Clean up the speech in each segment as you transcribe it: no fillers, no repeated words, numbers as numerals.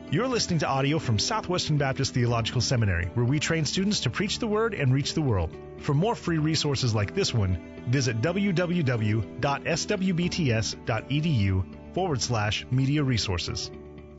You're listening to audio from Southwestern Baptist Theological Seminary, where we train students to preach the Word and reach the world. For more free resources like this one, visit www.swbts.edu/media resources.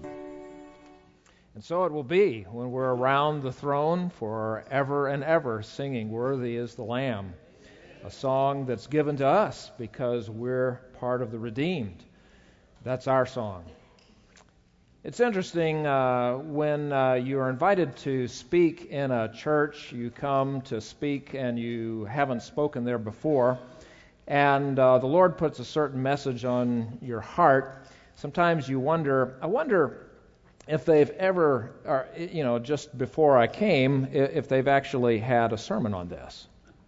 And so it will be when we're around the throne forever and ever singing, "Worthy is the Lamb," a song that's given to us because we're part of the redeemed. That's our song. It's interesting when you are invited to speak in a church, you come to speak and you haven't spoken there before, and the Lord puts a certain message on your heart. Sometimes you wonder, I wonder if they've ever, just before I came, if they've actually had a sermon on this.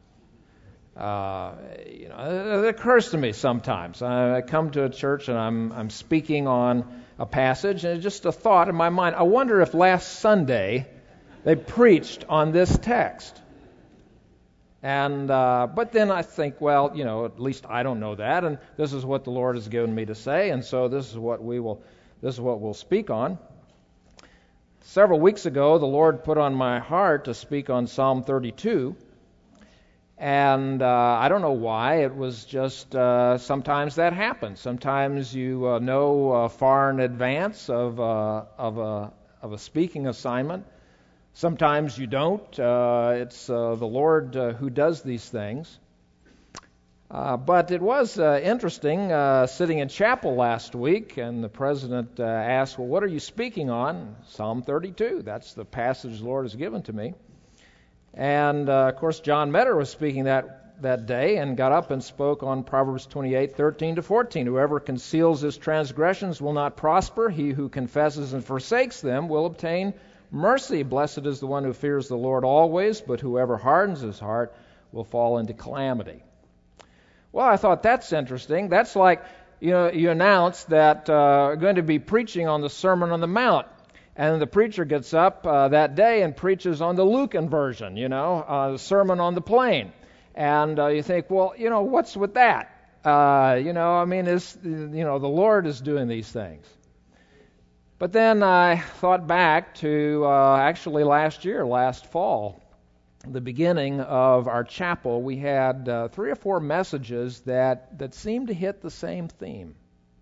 It occurs to me sometimes. I come to a church and I'm speaking on a passage, and it's just a thought in my mind. I wonder if last Sunday they preached on this text. And but then I think, well, at least I don't know that, and this is what the Lord has given me to say, and so this is what we'll speak on. Several weeks ago, the Lord put on my heart to speak on Psalm 32. And I don't know why. It was just sometimes that happens. Sometimes you know far in advance of a speaking assignment. Sometimes you don't. It's the Lord who does these things. But it was interesting sitting in chapel last week, and the president asked, "Well, what are you speaking on?" Psalm 32. That's the passage the Lord has given to me. And, of course, John Metter was speaking that day and got up and spoke on Proverbs 28:13-14. "Whoever conceals his transgressions will not prosper. He who confesses and forsakes them will obtain mercy. Blessed is the one who fears the Lord always, but whoever hardens his heart will fall into calamity." Well, I thought that's interesting. That's like, you announce that you're going to be preaching on the Sermon on the Mount. And the preacher gets up that day and preaches on the Lucan version, the Sermon on the Plain. And you think, well, what's with that? The Lord is doing these things. But then I thought back to actually last fall, the beginning of our chapel. We had 3 or 4 messages that seemed to hit the same theme.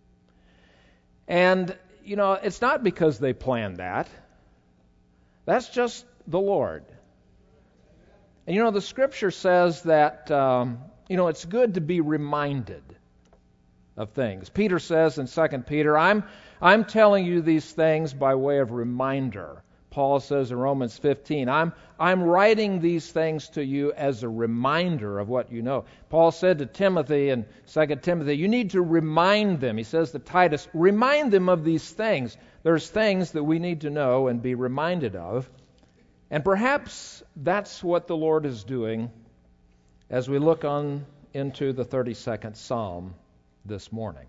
And it's not because they planned that. That's just the Lord. And the Scripture says that, it's good to be reminded of things. Peter says in 2 Peter, I'm telling you these things by way of reminder. Paul says in Romans 15, I'm writing these things to you as a reminder of what you know. Paul said to Timothy in 2 Timothy, you need to remind them. He says to Titus, remind them of these things. There's things that we need to know and be reminded of. And perhaps that's what the Lord is doing as we look on into the 32nd Psalm this morning.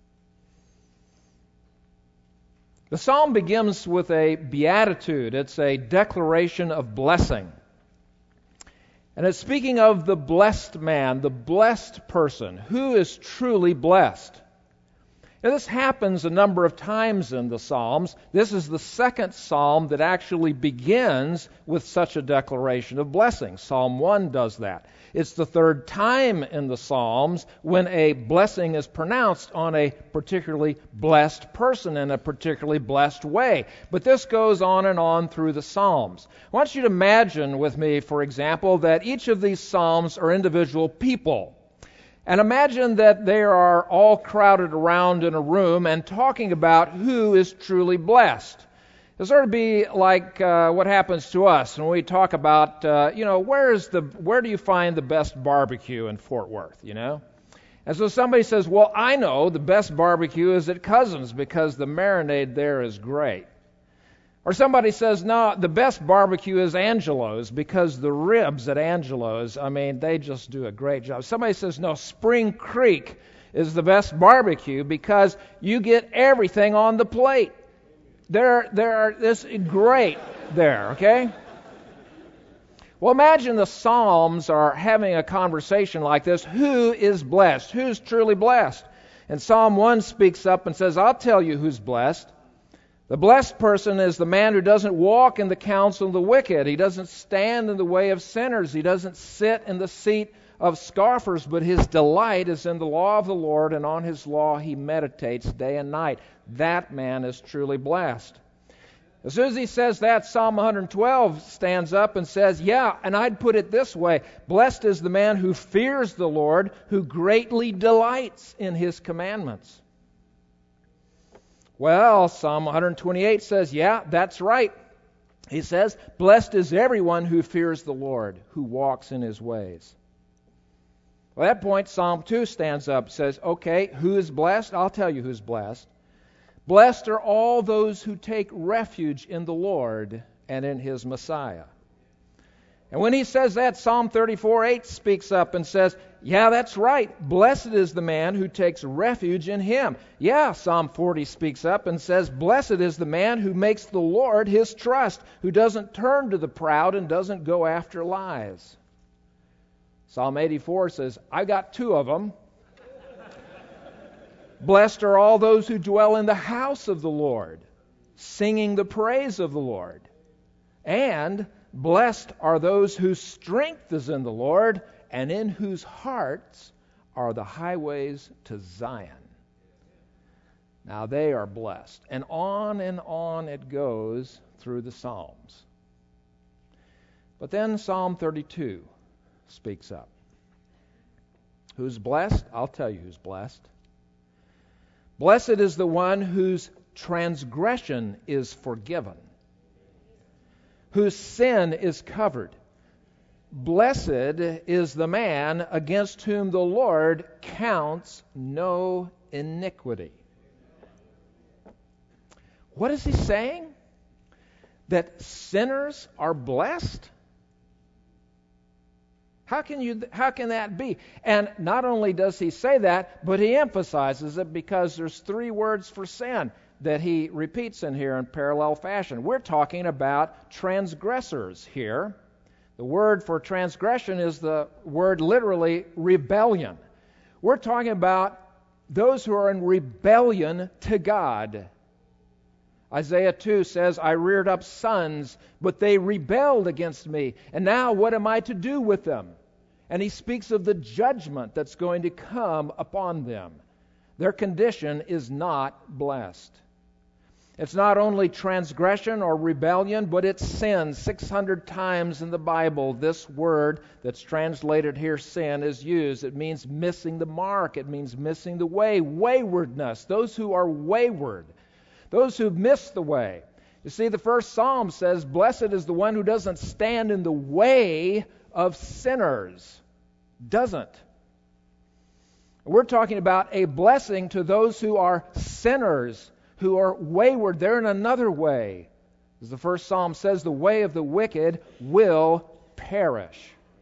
The psalm begins with a beatitude. It's a declaration of blessing. And it's speaking of the blessed man, the blessed person, who is truly blessed. Now, this happens a number of times in the Psalms. This is the second psalm that actually begins with such a declaration of blessing. Psalm 1 does that. It's the third time in the Psalms when a blessing is pronounced on a particularly blessed person in a particularly blessed way. But this goes on and on through the Psalms. I want you to imagine with me, for example, that each of these Psalms are individual people. And imagine that they are all crowded around in a room and talking about who is truly blessed. It sort of be like what happens to us when we talk about, where do you find the best barbecue in Fort Worth, And so somebody says, well, I know the best barbecue is at Cousins because the marinade there is great. Or somebody says, no, the best barbecue is Angelo's because the ribs at Angelo's, they just do a great job. Somebody says, no, Spring Creek is the best barbecue because you get everything on the plate. This is great there, okay? Well, imagine the Psalms are having a conversation like this. Who is blessed? Who's truly blessed? And Psalm 1 speaks up and says, I'll tell you who's blessed. The blessed person is the man who doesn't walk in the counsel of the wicked. He doesn't stand in the way of sinners. He doesn't sit in the seat of scoffers, but his delight is in the law of the Lord, and on his law he meditates day and night. That man is truly blessed. As soon as he says that, Psalm 112 stands up and says, yeah, and I'd put it this way, blessed is the man who fears the Lord, who greatly delights in his commandments. Well, Psalm 128 says, yeah, that's right. He says, blessed is everyone who fears the Lord, who walks in his ways. Well, at that point, Psalm 2 stands up and says, okay, who is blessed? I'll tell you who's blessed. Blessed are all those who take refuge in the Lord and in his Messiah. And when he says that, Psalm 34:8 speaks up and says, yeah, that's right. Blessed is the man who takes refuge in him. Yeah, Psalm 40 speaks up and says, blessed is the man who makes the Lord his trust, who doesn't turn to the proud and doesn't go after lies. Psalm 84 says, I got two of them. Blessed are all those who dwell in the house of the Lord, singing the praise of the Lord. And blessed are those whose strength is in the Lord, and in whose hearts are the highways to Zion. Now they are blessed. And on it goes through the Psalms. But then Psalm 32 speaks up. Who's blessed? I'll tell you who's blessed. Blessed is the one whose transgression is forgiven, whose sin is covered. Blessed is the man against whom the Lord counts no iniquity. What is he saying? That sinners are blessed? How can that be? And not only does he say that, but he emphasizes it because there's three words for sin that he repeats in here in parallel fashion. We're talking about transgressors here. The word for transgression is the word literally rebellion. We're talking about those who are in rebellion to God. Isaiah 2 says, I reared up sons, but they rebelled against me. And now what am I to do with them? And he speaks of the judgment that's going to come upon them. Their condition is not blessed. It's not only transgression or rebellion, but it's sin. 600 times in the Bible, this word that's translated here, sin, is used. It means missing the mark. It means missing the way. Waywardness. Those who are wayward. Those who miss the way. You see, the first Psalm says, blessed is the one who doesn't stand in the way of sinners. Doesn't. We're talking about a blessing to those who are sinners, who are wayward. They're in another way. As the first Psalm says, the way of the wicked will perish.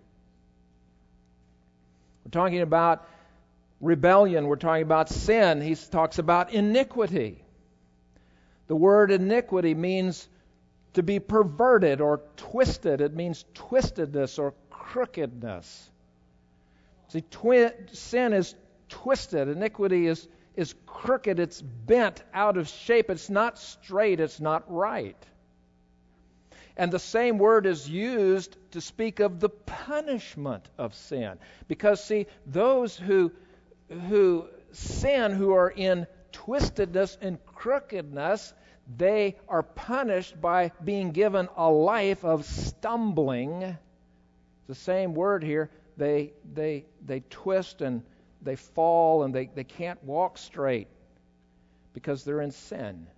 We're talking about rebellion. We're talking about sin. He talks about iniquity. The word iniquity means to be perverted or twisted. It means twistedness or crookedness. See, sin is twisted. Iniquity is crooked. It's bent out of shape. It's not straight. It's not right. And the same word is used to speak of the punishment of sin. Because, see, those who sin, who are in twistedness and crookedness, they are punished by being given a life of stumbling. The same word here. They twist and they fall and they can't walk straight because they're in sin.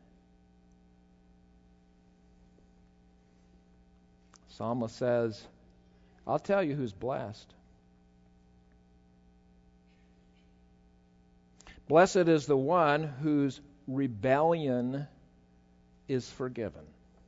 Psalmist says, I'll tell you who's blessed. Blessed is the one whose rebellion is forgiven.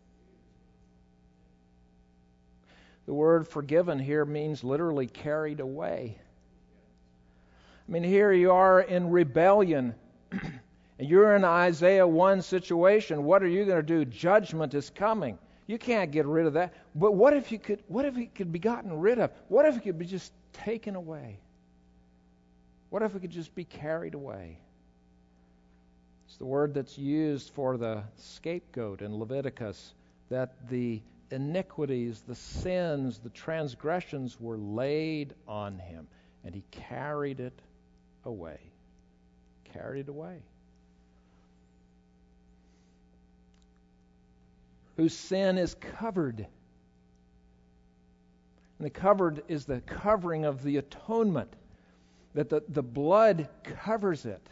The word forgiven here means literally carried away. I mean, here you are in rebellion, and you're in Isaiah 1 situation. What are you going to do? Judgment is coming. You can't get rid of that. But what if it could be gotten rid of? What if it could be just taken away? What if it could just be carried away? It's the word that's used for the scapegoat in Leviticus, that the iniquities, the sins, the transgressions were laid on him, and he carried it away. Carried it away. Whose sin is covered. And the covered is the covering of the atonement, that the blood covers it.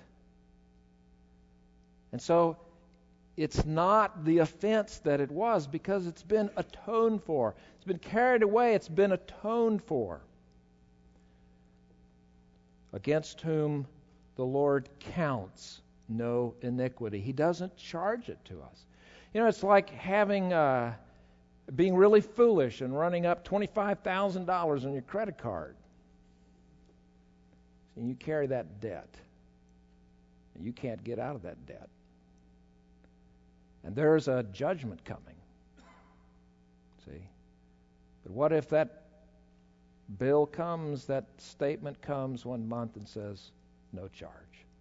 And so it's not the offense that it was, because it's been atoned for. It's been carried away. It's been atoned for. Against whom the Lord counts no iniquity. He doesn't charge it to us. You know, it's like being really foolish and running up $25,000 on your credit card. And you carry that debt. And you can't get out of that debt. And there's a judgment coming. See? But what if that bill comes, that statement comes one month and says, no charge?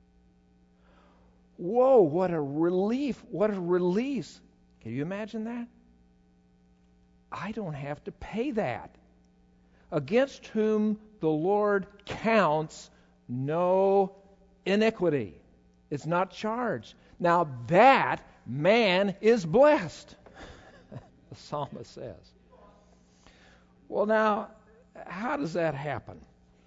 Whoa, what a relief, what a release. Can you imagine that? I don't have to pay that. Against whom the Lord counts no iniquity. It's not charged. Now that man is blessed, the psalmist says. Well, now, how does that happen?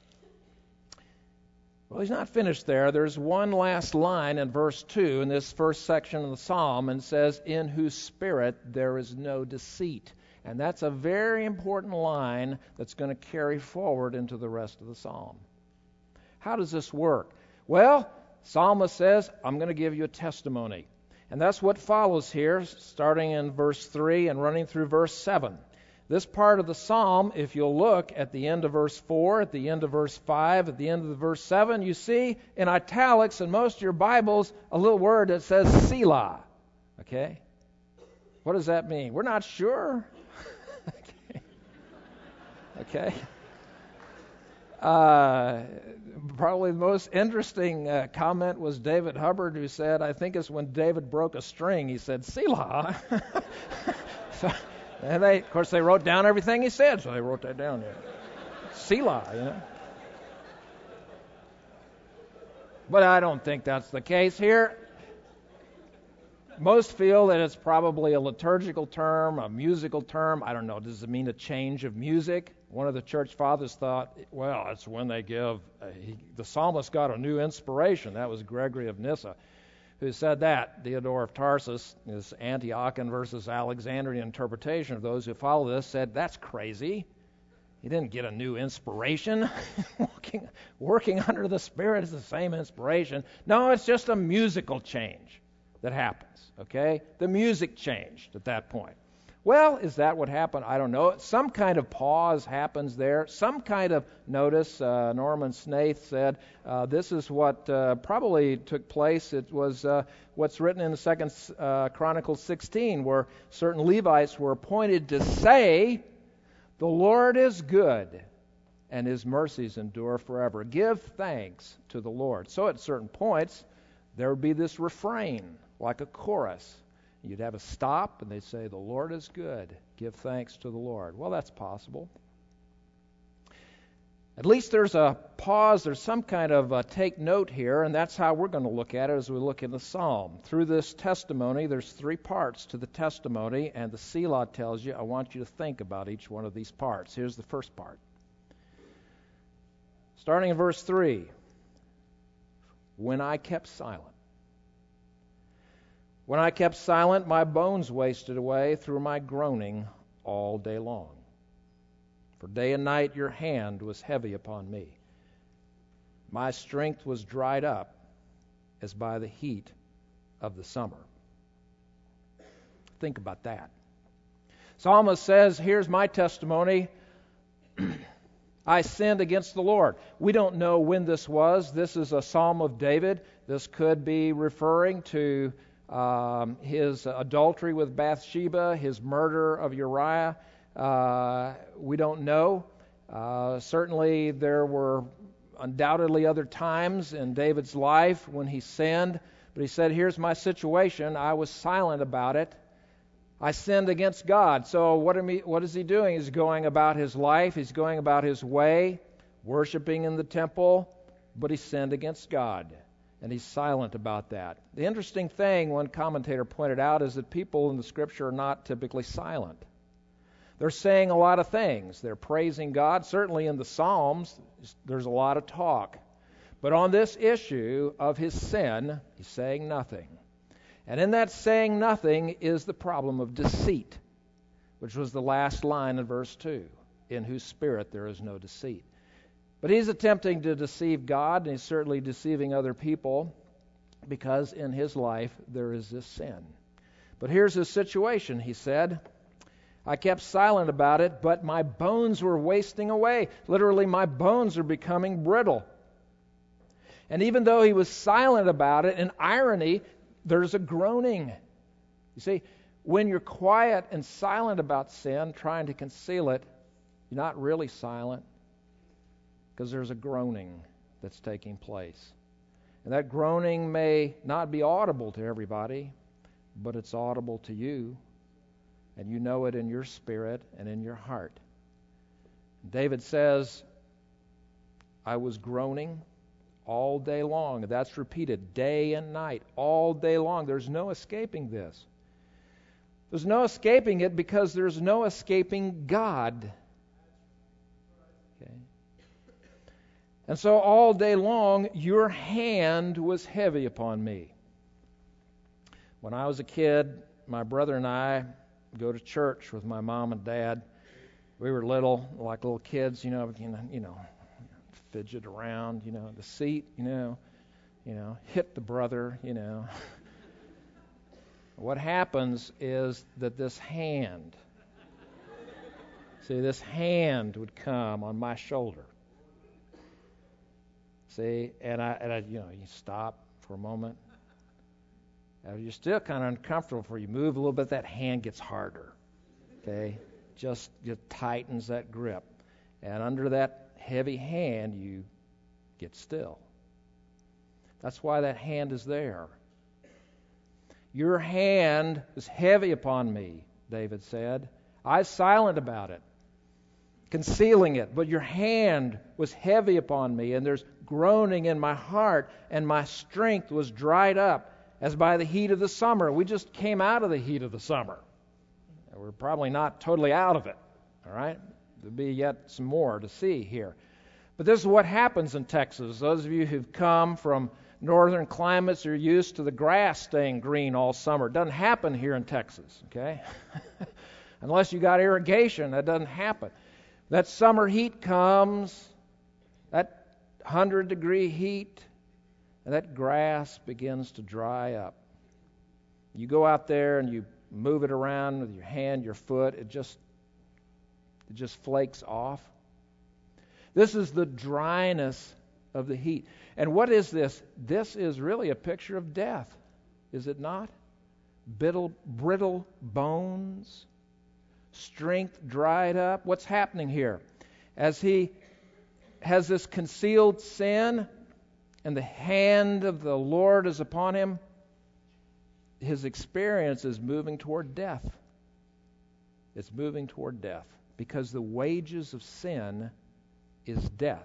Well, he's not finished there. There's one last line in verse 2 in this first section of the psalm, and it says, in whose spirit there is no deceit. And that's a very important line that's going to carry forward into the rest of the psalm. How does this work? Well, psalmist says, I'm going to give you a testimony. And that's what follows here, starting in verse 3 and running through verse 7. This part of the psalm, if you'll look at the end of verse 4, at the end of verse 5, at the end of the verse 7, you see in italics in most of your Bibles a little word that says Selah. Okay? What does that mean? We're not sure. Okay? Probably the most interesting comment was David Hubbard, who said, I think it's when David broke a string, he said, Selah. And of course, they wrote down everything he said, so they wrote that down there. Selah, you know. But I don't think that's the case here. Most feel that it's probably a liturgical term, a musical term. I don't know. Does it mean a change of music? One of the church fathers thought, well, it's when they give, the psalmist got a new inspiration. That was Gregory of Nyssa, who said that. Theodore of Tarsus, his Antiochian versus Alexandrian interpretation of those who follow this, said that's crazy. He didn't get a new inspiration. Working under the Spirit is the same inspiration. No, it's just a musical change that happens, okay? The music changed at that point. Well, is that what happened? I don't know. Some kind of pause happens there. Some kind of notice. Norman Snaith said this is what probably took place. It was what's written in the 2 Chronicles 16, where certain Levites were appointed to say, the Lord is good, and his mercies endure forever. Give thanks to the Lord. So at certain points, there would be this refrain, like a chorus. You'd have a stop, and they'd say, the Lord is good. Give thanks to the Lord. Well, that's possible. At least there's a pause. There's some kind of take note here, and that's how we're going to look at it as we look in the psalm. Through this testimony, there's 3 parts to the testimony, and the Selah tells you, I want you to think about each one of these parts. Here's the first part. Starting in verse 3. When I kept silent. When I kept silent, my bones wasted away through my groaning all day long. For day and night your hand was heavy upon me. My strength was dried up as by the heat of the summer. Think about that. Psalmist says, here's my testimony. I sinned against the Lord. We don't know when this was. This is a Psalm of David. This could be referring to his adultery with Bathsheba, his murder of Uriah. We don't know. Certainly there were undoubtedly other times in David's life when he sinned, But he said, here's my situation. I was silent about it. I sinned against God. So what is he doing? He's going about his life. He's going about his way, worshiping in the temple, but he sinned against God. And he's silent about that. The interesting thing, one commentator pointed out, is that people in the Scripture are not typically silent. They're saying a lot of things. They're praising God. Certainly in the Psalms, there's a lot of talk. But on this issue of his sin, he's saying nothing. And in that saying nothing is the problem of deceit, which was the last line in verse 2, in whose spirit there is no deceit. But he's attempting to deceive God, and he's certainly deceiving other people, because in his life there is this sin. But here's his situation, he said. I kept silent about it, but my bones were wasting away. Literally, my bones are becoming brittle. And even though he was silent about it, in irony, there's a groaning. You see, when you're quiet and silent about sin, trying to conceal it, you're not really silent, because there's a groaning that's taking place. And that groaning may not be audible to everybody, but it's audible to you, and you know it in your spirit and in your heart. David says, I was groaning all day long. That's repeated day and night, all day long. There's no escaping this. There's no escaping it because there's no escaping God. Okay. And so all day long, your hand was heavy upon me. When I was a kid, my brother and I would go to church with my mom and dad. We were little, like little kids, you know, fidget around, the seat, hit the brother, What happens is that this hand would come on my shoulder. See, and I you stop for a moment. You're still kind of uncomfortable before you move a little bit. That hand gets harder. Okay, just tightens that grip, and under that heavy hand, you get still. That's why that hand is there. Your hand is heavy upon me, David said. I was silent about it, concealing it, but your hand was heavy upon me, and there's groaning in my heart, and my strength was dried up as by the heat of the summer. We just came out of the heat of the summer. We're probably not totally out of it, all right? There'll be yet some more to see here. But this is what happens in Texas. Those of you who've come from northern climates are used to the grass staying green all summer. It doesn't happen here in Texas, okay? Unless you got irrigation, that doesn't happen. That summer heat comes, that 100-degree heat, and that grass begins to dry up. You go out there and you move it around with your hand, your foot, it just flakes off. This is the dryness of the heat. And what is this? This is really a picture of death, is it not? Brittle bones, strength dried up. What's happening here? As he has this concealed sin and the hand of the Lord is upon him, his experience is moving toward death. It's moving toward death because the wages of sin is death.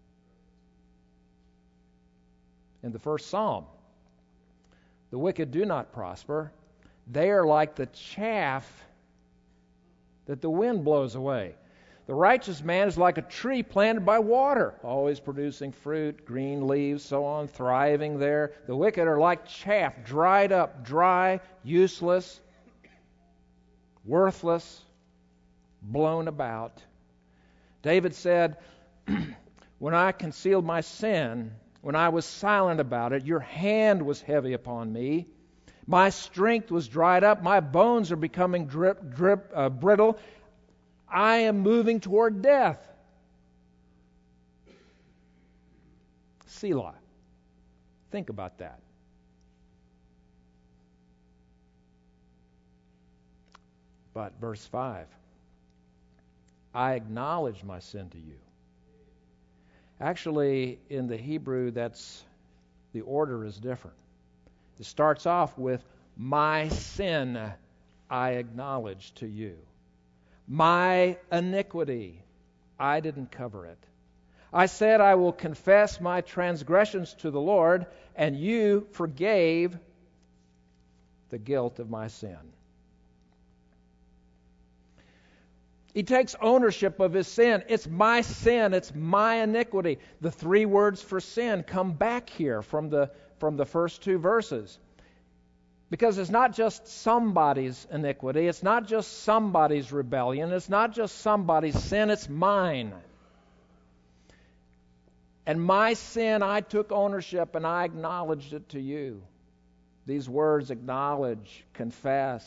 In the first Psalm, the wicked do not prosper. They are like the chaff that the wind blows away. The righteous man is like a tree planted by water, always producing fruit, green leaves, so on, thriving there. The wicked are like chaff, dried up, dry, useless, worthless, blown about. David said, when I concealed my sin, when I was silent about it, your hand was heavy upon me. My strength was dried up. My bones are becoming brittle. I am moving toward death. Selah. Think about that. But verse 5, I acknowledge my sin to you. Actually, in the Hebrew, the order is different. It starts off with, my sin I acknowledge to you. My iniquity, I didn't cover it. I said I will confess my transgressions to the Lord, and you forgave the guilt of my sin. He takes ownership of his sin. It's my sin. It's my iniquity. The three words for sin come back here from the first two verses. Because it's not just somebody's iniquity. It's not just somebody's rebellion. It's not just somebody's sin. It's mine. And my sin, I took ownership and I acknowledged it to you. These words, acknowledge, confess.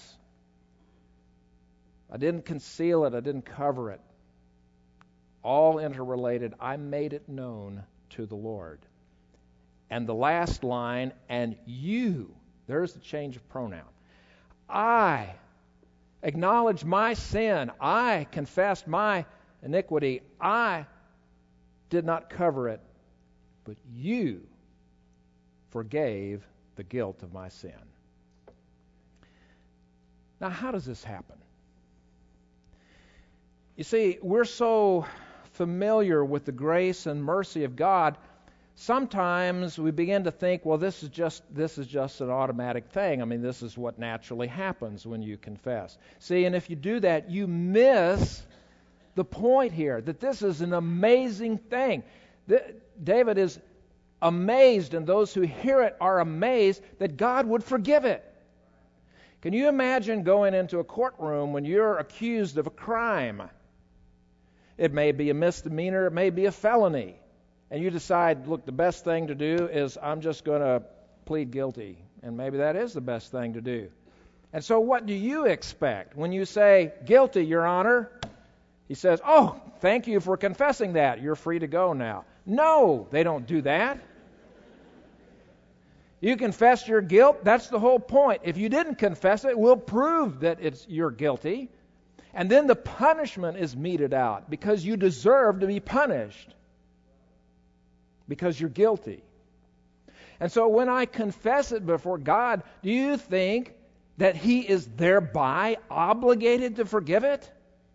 I didn't conceal it. I didn't cover it. All interrelated. I made it known to the Lord. And the last line, and you. There's the change of pronoun. I acknowledge my sin. I confessed my iniquity. I did not cover it, but you forgave the guilt of my sin. Now, how does this happen? You see, we're so familiar with the grace and mercy of God, sometimes we begin to think, well, this is just an automatic thing. I mean, this is what naturally happens when you confess. See, and if you do that, you miss the point here, that this is an amazing thing. David is amazed, and those who hear it are amazed that God would forgive it. Can you imagine going into a courtroom when you're accused of a crime? It may be a misdemeanor, it may be a felony. And you decide, look, the best thing to do is I'm just going to plead guilty. And maybe that is the best thing to do. And so what do you expect when you say, guilty, Your Honor? He says, oh, thank you for confessing that. You're free to go now. No, they don't do that. You confess your guilt, that's the whole point. If you didn't confess it, we'll prove that you're guilty. And then the punishment is meted out because you deserve to be punished. Because you're guilty. And so when I confess it before God, do you think that He is thereby obligated to forgive it?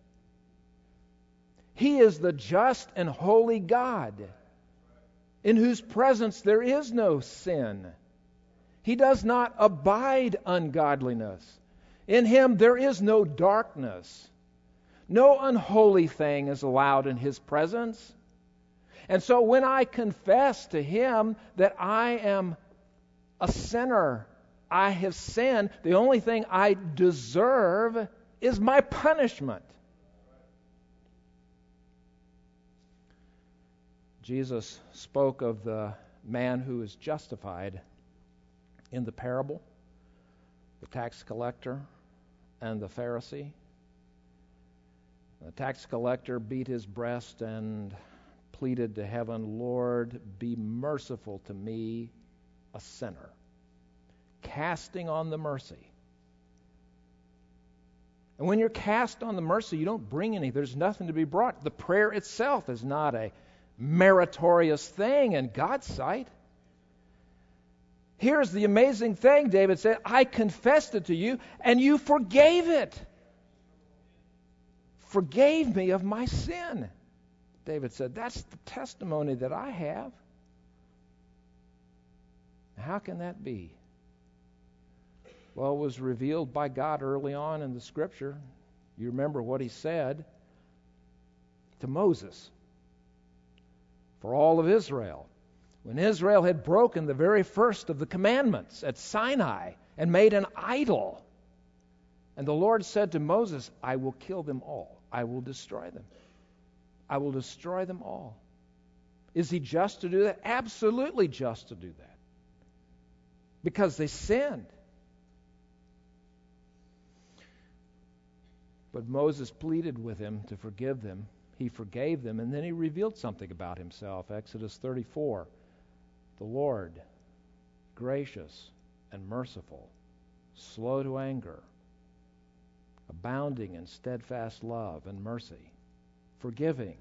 He is the just and holy God, in whose presence there is no sin. He does not abide ungodliness. In Him there is no darkness. No unholy thing is allowed in His presence. And so when I confess to Him that I am a sinner, I have sinned, the only thing I deserve is my punishment. Jesus spoke of the man who is justified in the parable, the tax collector and the Pharisee. The tax collector beat his breast and pleaded to heaven, Lord, be merciful to me, a sinner. Casting on the mercy. And when you're cast on the mercy, you don't bring any. There's nothing to be brought. The prayer itself is not a meritorious thing in God's sight. Here's the amazing thing, David said, I confessed it to you, and you forgave it. Forgave me of my sin. David said, that's the testimony that I have. How can that be? Well, it was revealed by God early on in the Scripture. You remember what He said to Moses for all of Israel. When Israel had broken the very first of the commandments at Sinai and made an idol. And the Lord said to Moses, I will kill them all. I will destroy them. I will destroy them all. Is He just to do that? Absolutely just to do that. Because they sinned. But Moses pleaded with Him to forgive them. He forgave them, and then He revealed something about Himself. Exodus 34. The Lord, gracious and merciful, slow to anger, abounding in steadfast love and mercy, forgiving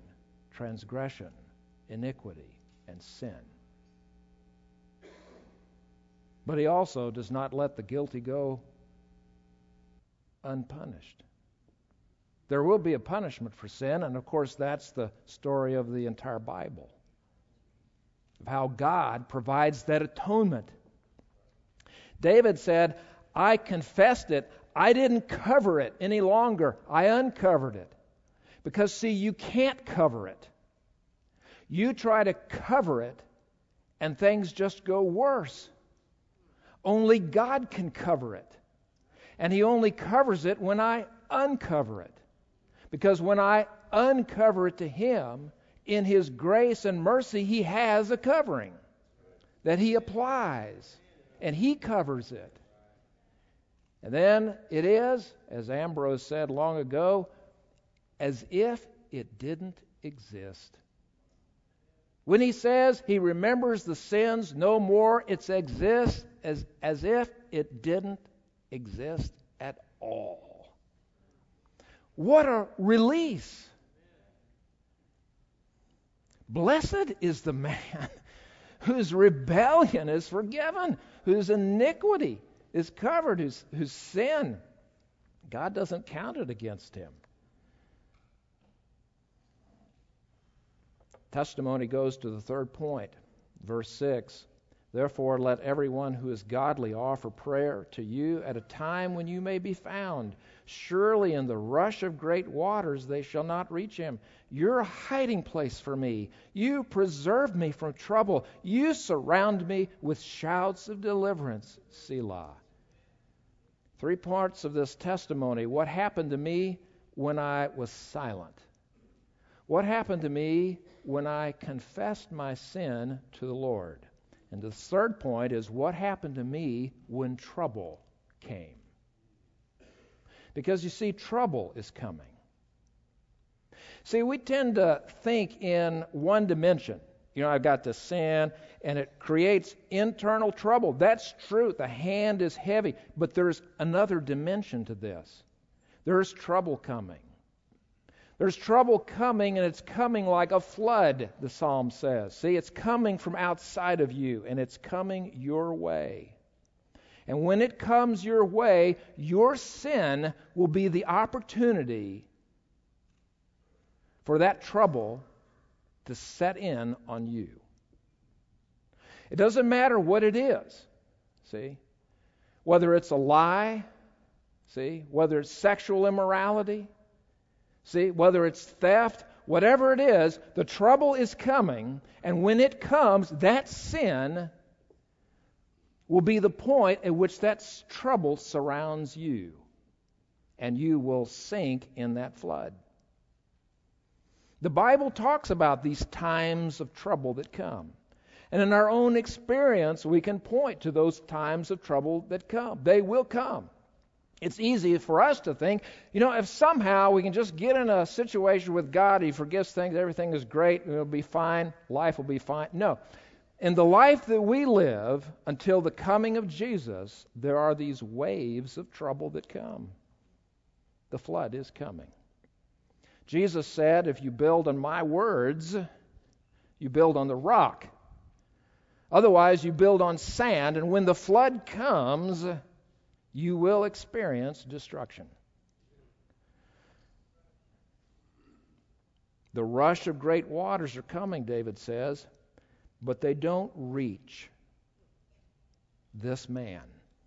transgression, iniquity, and sin. But he also does not let the guilty go unpunished. There will be a punishment for sin, and of course that's the story of the entire Bible, of how God provides that atonement. David said, I confessed it. I didn't cover it any longer. I uncovered it. Because, see, you can't cover it. You try to cover it, and things just go worse. Only God can cover it. And He only covers it when I uncover it. Because when I uncover it to Him, in His grace and mercy, He has a covering that He applies. And He covers it. And then it is, as Ambrose said long ago, as if it didn't exist. When he says he remembers the sins no more, it exists as if it didn't exist at all. What a release! Blessed is the man whose rebellion is forgiven, whose iniquity is covered, whose sin, God doesn't count it against him. Testimony goes to the third point, verse 6. Therefore, let everyone who is godly offer prayer to you at a time when you may be found. Surely in the rush of great waters they shall not reach him. You're a hiding place for me. You preserve me from trouble. You surround me with shouts of deliverance. Selah. 3 parts of this testimony. What happened to me when I was silent? What happened to me when I confessed my sin to the Lord? And the third point is what happened to me when trouble came. Because you see, trouble is coming. See, we tend to think in one dimension. You know, I've got the sin, and it creates internal trouble. That's true. The hand is heavy. But there's another dimension to this. There's trouble coming. There's trouble coming, and it's coming like a flood, the psalm says. See, it's coming from outside of you, and it's coming your way. And when it comes your way, your sin will be the opportunity for that trouble to set in on you. It doesn't matter what it is, see? Whether it's a lie, see? Whether it's sexual immorality, see, whether it's theft, whatever it is, the trouble is coming, and when it comes, that sin will be the point at which that trouble surrounds you, and you will sink in that flood. The Bible talks about these times of trouble that come. And in our own experience, we can point to those times of trouble that come. They will come. It's easy for us to think, if somehow we can just get in a situation with God, He forgives things, everything is great, it'll be fine, life will be fine. No. In the life that we live until the coming of Jesus, there are these waves of trouble that come. The flood is coming. Jesus said, if you build on my words, you build on the rock. Otherwise, you build on sand, and when the flood comes, you will experience destruction. The rush of great waters are coming, David says, but they don't reach this man.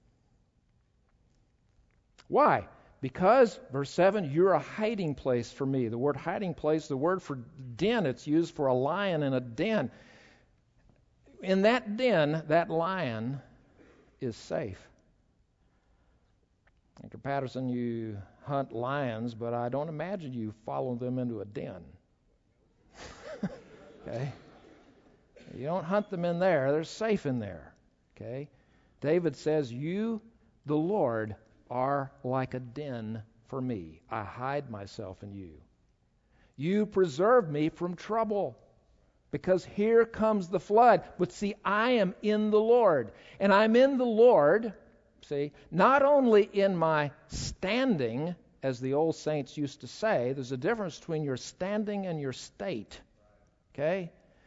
Why? Because, verse 7, you're a hiding place for me. The word hiding place, the word for den, it's used for a lion in a den. In that den, that lion is safe. Dr. Patterson, you hunt lions, but I don't imagine you follow them into a den. Okay? You don't hunt them in there. They're safe in there. Okay? David says, you, the Lord, are like a den for me. I hide myself in you. You preserve me from trouble, because here comes the flood. But see, I am in the Lord. And I'm in the Lord, see, not only in my standing, as the old saints used to say. There's a difference between your standing and your state. Okay?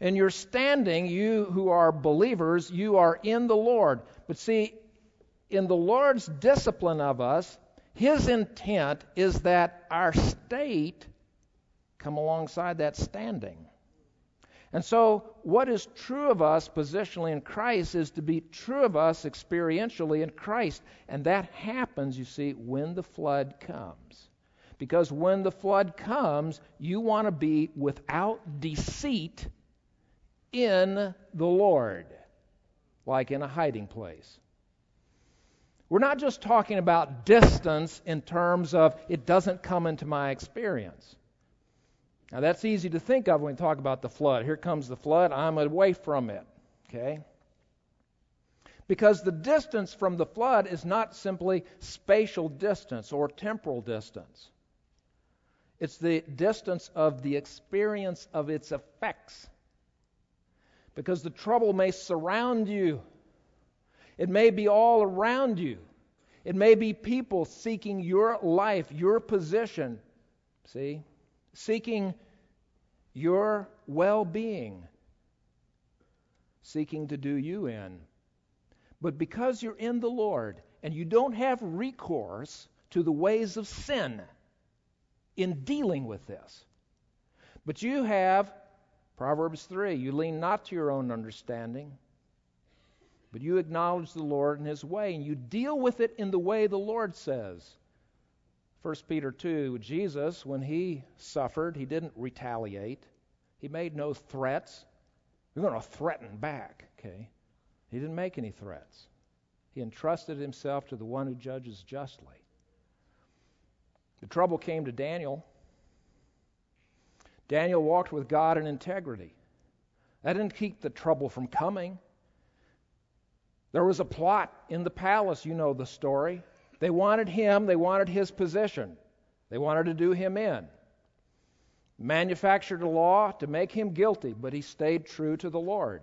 In your standing, you who are believers, you are in the Lord. But see, in the Lord's discipline of us, His intent is that our state come alongside that standing. And so what is true of us positionally in Christ is to be true of us experientially in Christ. And that happens, you see, when the flood comes. Because when the flood comes, you want to be without deceit in the Lord, like in a hiding place. We're not just talking about distance in terms of it doesn't come into my experience. Now that's easy to think of when we talk about the flood. Here comes the flood, I'm away from it. Okay? Because the distance from the flood is not simply spatial distance or temporal distance. It's the distance of the experience of its effects. Because the trouble may surround you. It may be all around you. It may be people seeking your life, your position. See? Seeking your well-being. Seeking to do you in. But because you're in the Lord and you don't have recourse to the ways of sin in dealing with this, but you have, Proverbs 3, you lean not to your own understanding, but you acknowledge the Lord in His way, and you deal with it in the way the Lord says. 1 Peter 2, Jesus, when He suffered, He didn't retaliate. He made no threats. We're going to threaten back, okay? He didn't make any threats. He entrusted Himself to the one who judges justly. The trouble came to Daniel. Daniel walked with God in integrity. That didn't keep the trouble from coming. There was a plot in the palace, you know the story. They wanted him, they wanted his position. They wanted to do him in. Manufactured a law to make him guilty, but he stayed true to the Lord.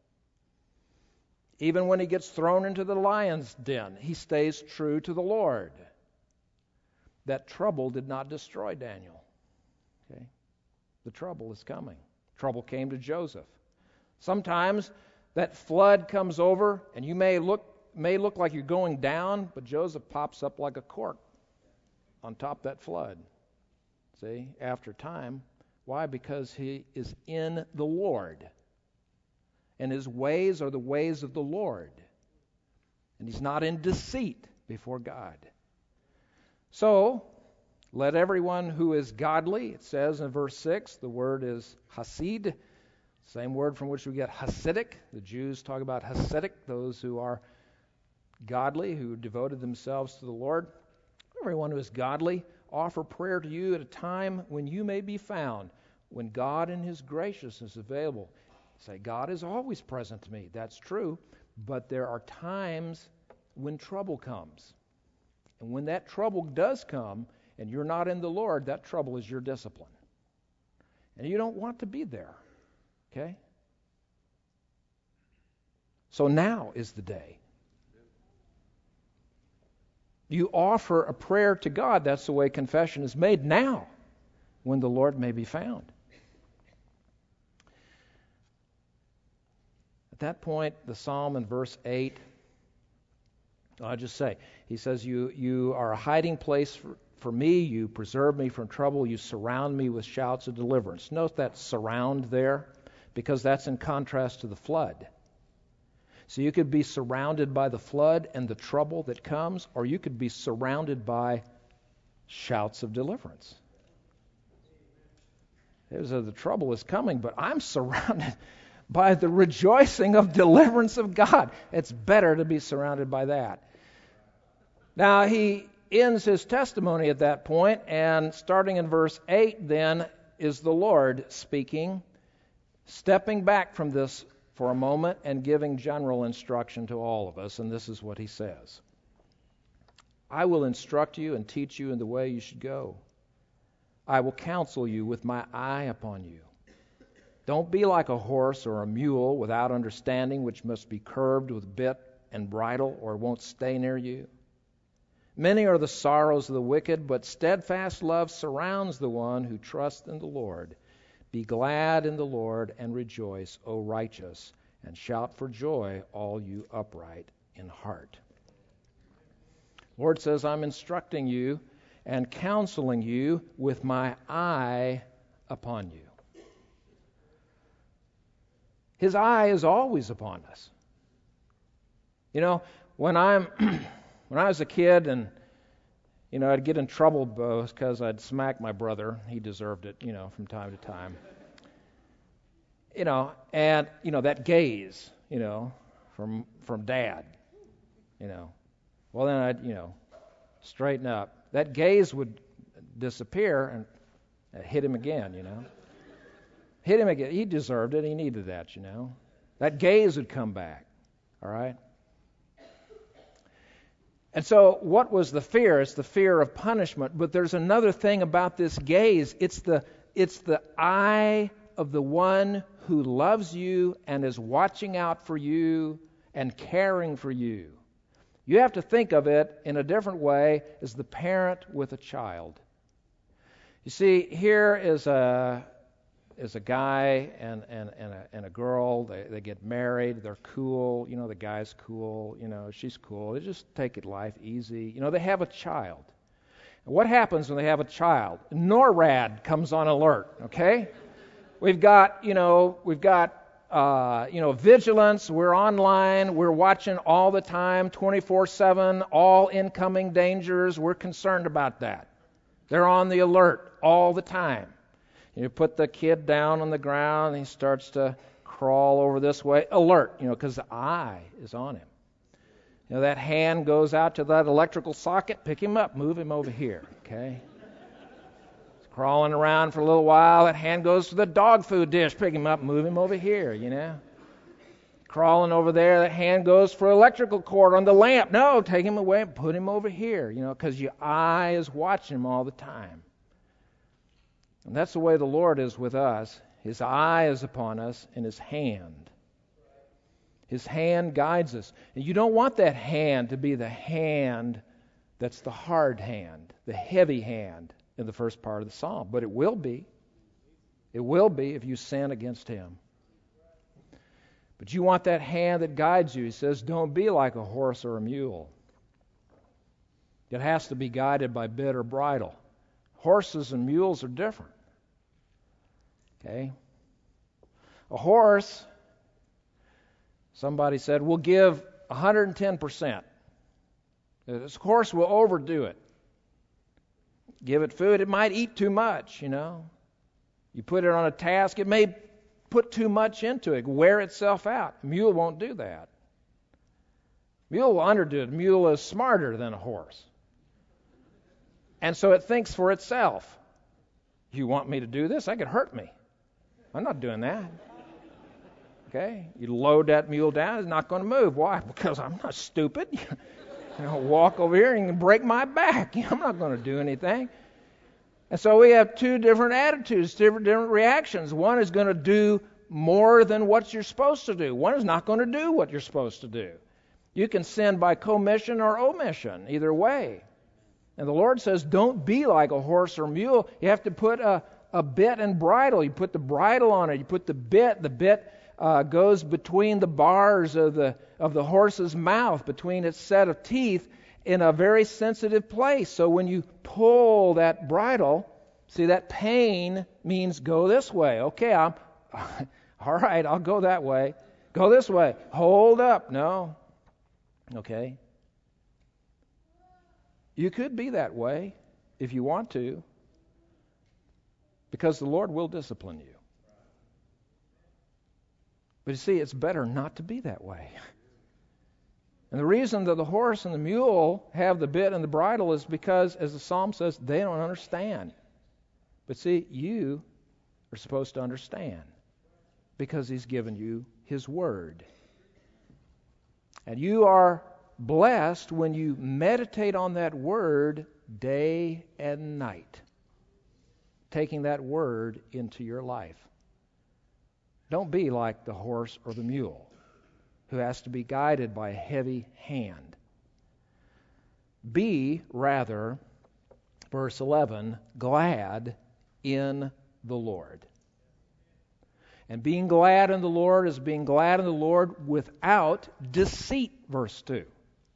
Even when he gets thrown into the lion's den, he stays true to the Lord. That trouble did not destroy Daniel. Okay? The trouble is coming. Trouble came to Joseph. Sometimes that flood comes over, and you may look like you're going down, but Joseph pops up like a cork on top of that flood. See, after time. Why? Because he is in the Lord. And his ways are the ways of the Lord. And he's not in deceit before God. So, let everyone who is godly, it says in verse 6, the word is hasid, same word from which we get Hasidic. The Jews talk about Hasidic, those who are godly, who devoted themselves to the Lord. Everyone who is godly, offer prayer to you at a time when you may be found, when God in His graciousness is available. Say, God is always present to me. That's true, but there are times when trouble comes. And when that trouble does come, and you're not in the Lord, that trouble is your discipline. And you don't want to be there. Okay? So now is the day. You offer a prayer to God. That's the way confession is made now, when the Lord may be found. At that point, the psalm in verse 8, I'll just say, he says, you are a hiding place for me. You preserve me from trouble. You surround me with shouts of deliverance. Note that surround there, because that's in contrast to the flood. So you could be surrounded by the flood and the trouble that comes, or you could be surrounded by shouts of deliverance. The trouble is coming, but I'm surrounded by the rejoicing of deliverance of God. It's better to be surrounded by that. Now, he ends his testimony at that point, and starting in verse 8 then is the Lord speaking, stepping back from this for a moment and giving general instruction to all of us, and this is what he says. I will instruct you and teach you in the way you should go. I will counsel you with my eye upon you. Don't be like a horse or a mule without understanding, which must be curbed with bit and bridle, or won't stay near you. Many are the sorrows of the wicked, but steadfast love surrounds the one who trusts in the Lord. Be glad in the Lord and rejoice, O righteous, and shout for joy, all you upright in heart. Lord says, I'm instructing you and counseling you with my eye upon you. His eye is always upon us. You know, when I was a kid and, I'd get in trouble because I'd smack my brother. He deserved it, from time to time. And, that gaze, from Dad, Well, then I'd, straighten up. That gaze would disappear and I'd hit him again, Hit him again. He deserved it. He needed that, That gaze would come back, all right? And so what was the fear? It's the fear of punishment. But there's another thing about this gaze. It's the eye of the one who loves you and is watching out for you and caring for you. You have to think of it in a different way as the parent with a child. You see, here is a guy and a girl. They get married. They're cool. The guy's cool. She's cool. They just take it life easy. They have a child. And what happens when they have a child? NORAD comes on alert. Okay, we've got vigilance. We're online. We're watching all the time, 24/7. All incoming dangers. We're concerned about that. They're on the alert all the time. You put the kid down on the ground, and he starts to crawl over this way. Alert, because the eye is on him. That hand goes out to that electrical socket, pick him up, move him over here, okay? He's crawling around for a little while. That hand goes to the dog food dish, pick him up, move him over here, Crawling over there, that hand goes for electrical cord on the lamp. No, take him away and put him over here, because your eye is watching him all the time. And that's the way the Lord is with us. His eye is upon us, and His hand. His hand guides us. And you don't want that hand to be the hand that's the hard hand, the heavy hand in the first part of the psalm. But it will be. It will be if you sin against Him. But you want that hand that guides you. He says, don't be like a horse or a mule. It has to be guided by bit or bridle. Horses and mules are different. Okay? A horse, somebody said, will give 110%. This horse will overdo it. Give it food, it might eat too much, You put it on a task, it may put too much into it, wear itself out. A mule won't do that. Mule will underdo it. A mule is smarter than a horse. And so it thinks for itself. You want me to do this? That could hurt me. I'm not doing that. Okay? You load that mule down, it's not going to move. Why? Because I'm not stupid. Walk over here and break my back. I'm not going to do anything. And so we have two different attitudes, different reactions. One is going to do more than what you're supposed to do. One is not going to do what you're supposed to do. You can sin by commission or omission, either way. And the Lord says, don't be like a horse or mule. You have to put a bit and bridle. You put the bridle on it. You put the bit. The bit goes between the bars of the horse's mouth, between its set of teeth, in a very sensitive place. So when you pull that bridle, see, that pain means go this way. Okay, all right, I'll go that way. Go this way. Hold up. No. Okay. You could be that way if you want to, because the Lord will discipline you. But you see, it's better not to be that way. And the reason that the horse and the mule have the bit and the bridle is because, as the psalm says, they don't understand. But see, you are supposed to understand because He's given you His Word. And you are blessed when you meditate on that Word day and night, taking that Word into your life. Don't be like the horse or the mule who has to be guided by a heavy hand. Be, rather, verse 11, glad in the Lord. And being glad in the Lord is being glad in the Lord without deceit, verse 2.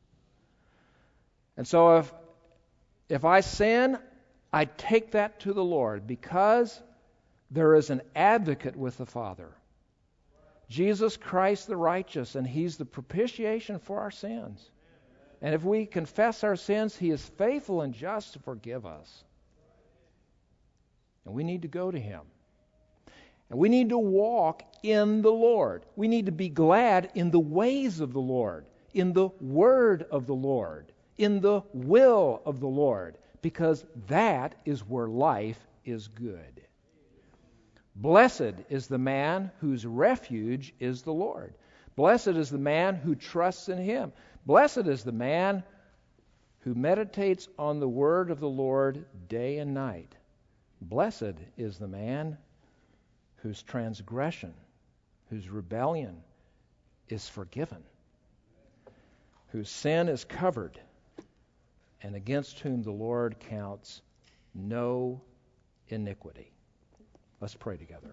And so if I sin, I take that to the Lord because there is an advocate with the Father. Jesus Christ the righteous, and He's the propitiation for our sins. And if we confess our sins, He is faithful and just to forgive us. And we need to go to Him. And we need to walk in the Lord. We need to be glad in the ways of the Lord, in the word of the Lord, in the will of the Lord, because that is where life is good. Blessed is the man whose refuge is the Lord. Blessed is the man who trusts in Him. Blessed is the man who meditates on the word of the Lord day and night. Blessed is the man whose transgression, whose rebellion is forgiven, whose sin is covered, and against whom the Lord counts no iniquity. Let's pray together.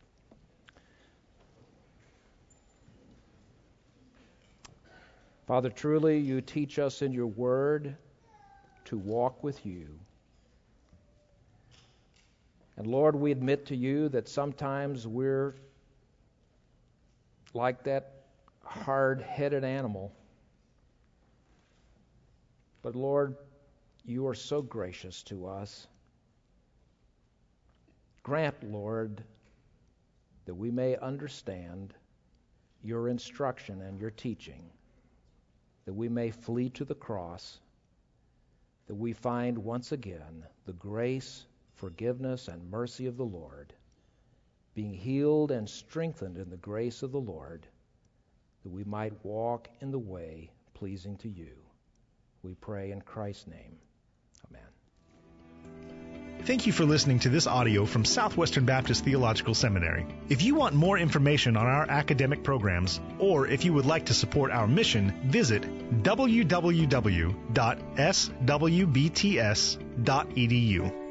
Father, truly you teach us in your word to walk with you. And Lord, we admit to you that sometimes we're like that hard-headed animal. But Lord, you are so gracious to us. Grant, Lord, that we may understand your instruction and your teaching, that we may flee to the cross, that we find once again the grace, forgiveness, and mercy of the Lord, being healed and strengthened in the grace of the Lord, that we might walk in the way pleasing to you. We pray in Christ's name. Amen. Thank you for listening to this audio from Southwestern Baptist Theological Seminary. If you want more information on our academic programs, or if you would like to support our mission, visit www.swbts.edu.